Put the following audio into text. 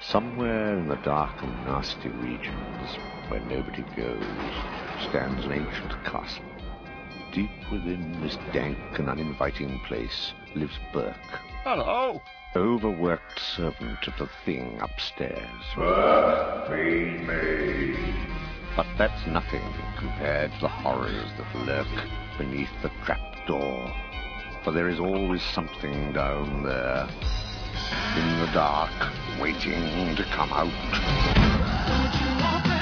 Somewhere in the dark and nasty regions where nobody goes stands an ancient castle. Deep within this dank and uninviting place lives Burke. Hello. Overworked servant of the thing upstairs. Burke, feed me. But that's nothing compared to the horrors that lurk beneath the trapdoor. For there is always something down there, in the dark, waiting to come out.